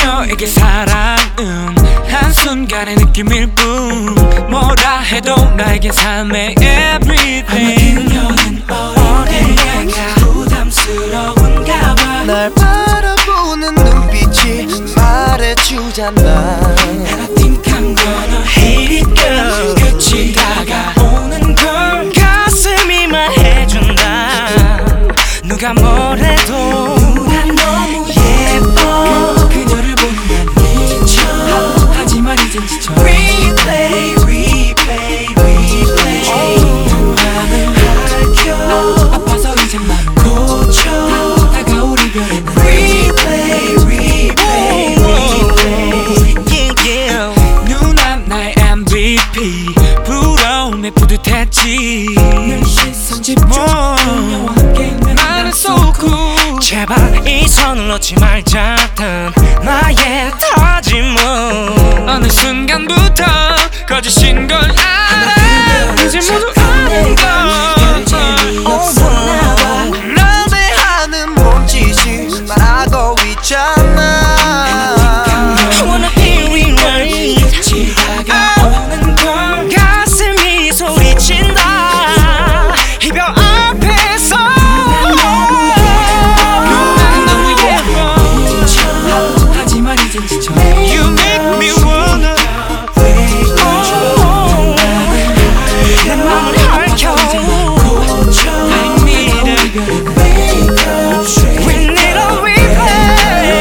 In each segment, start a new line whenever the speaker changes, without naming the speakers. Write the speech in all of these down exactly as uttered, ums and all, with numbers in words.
너에게 사랑은 한순간의 느낌일 뿐 뭐라 해도 나에겐 삶의 everything.
그녀는 어린애가 부담스러운가 봐.
날 바라보는 눈빛이 말해주잖아.
And I think I'm gonna hate it girl. 끝이 다가오는 걸
가슴이 말해준다. 누가 뭐래도
난 너무 예뻐. 그녀를 보면 미쳐. 하지만 이젠 지쳐. Replay replay replay. 나는 밝혀. 아파서 이젠 맘 고쳐. 다가올 이별은 Replay replay replay.
yeah, yeah.
누나 나의 엠브이피 부러움에 뿌듯했지.
늘 시선 집중. 그녀와 함께
나는 so cool.
제발 이 손을 놓지 말자던 나의 다짐은
어느 순간부터 거짓인 걸 알아. 이제 모두 아는 걸.
날 대하는 몸짓이 말하고 있잖아.
wanna hear it right.
끝이 다가오는 걸
가슴이 소리친다. 이별 앞에서
나는 너무 예뻐.
지쳐. 하지만 이젠 지쳐.
You make me wanna.
내 맘을 핥혀.
I need it.
We need a replay.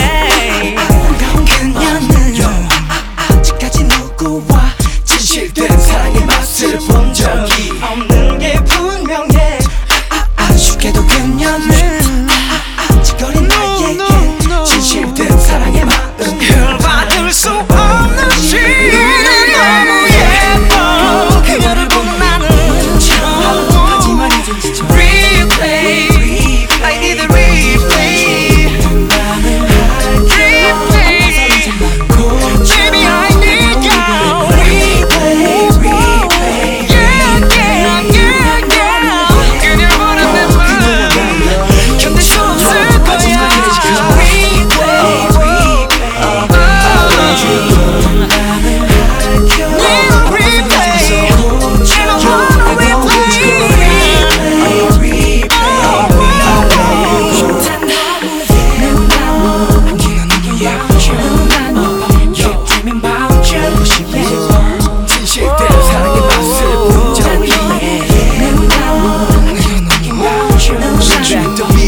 그녀는 아직까지 누구와 진실된 사랑의 맛을 본 적이
없는 게 분명해.
아쉽게도 그녀는 아직거린 나에게 진실된 사랑의 마음
받을 수 없는 시는 너무 예뻐. 그녀를 보면 나는
하지만 이젠 지쳐.
replay. I need a replay.
나는
replay. Baby I need you.
replay replay.
Yeah yeah yeah yeah. 그녀를 보는 내 맘 견딜 수 없을 거야.
replay replay. 진실된 사랑의 맛을 본 적이